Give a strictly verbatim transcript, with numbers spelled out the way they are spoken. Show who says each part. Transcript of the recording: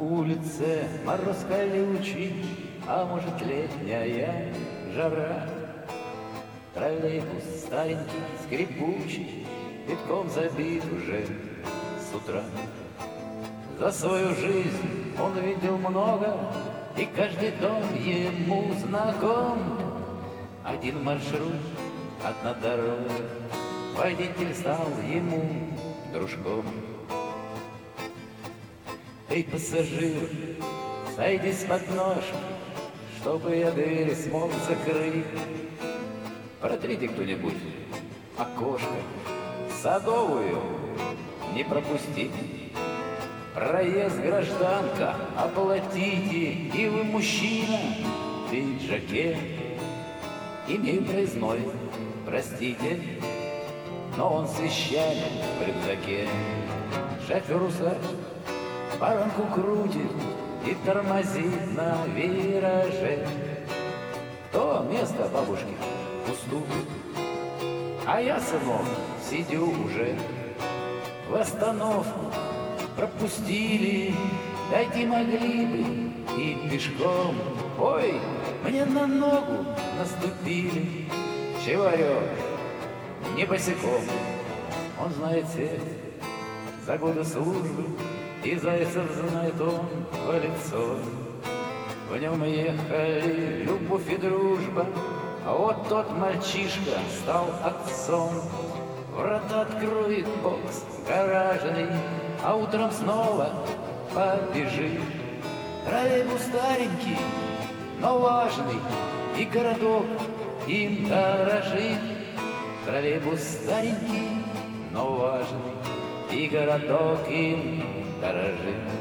Speaker 1: улице мороз колючий, а может летняя жара. Троллейбус старенький, скрипучий, битком забит уже с утра. За свою жизнь он видел много, и каждый дом ему знаком. Один маршрут, одна дорога, водитель стал ему дружком. Эй, пассажир, сойди с подножки, чтобы я дверь смог закрыть. Протрите кто-нибудь окошко, садовую не пропустить. Проезд гражданка оплатите, и вы мужчина в пиджаке. Имею проездной, простите, но он священник в рюкзаке. Шофер усач баранку крутит и тормозит на вираже. То место бабушки пустует, а я, сынок, сидю уже. В остановку пропустили, дойти могли бы и пешком. Ой, мне на ногу наступили. Чего орешь? Не босиком. Он знает всех за годы службы, и зайцев знает он в лицо. В нем ехали любовь и дружба, а вот тот мальчишка стал отцом. Врата откроет бокс гаражный, а утром снова побежит. Троллейбус старенький, но важный, и городок им дорожит. Троллейбус старенький, но важный, и городок им дорожит.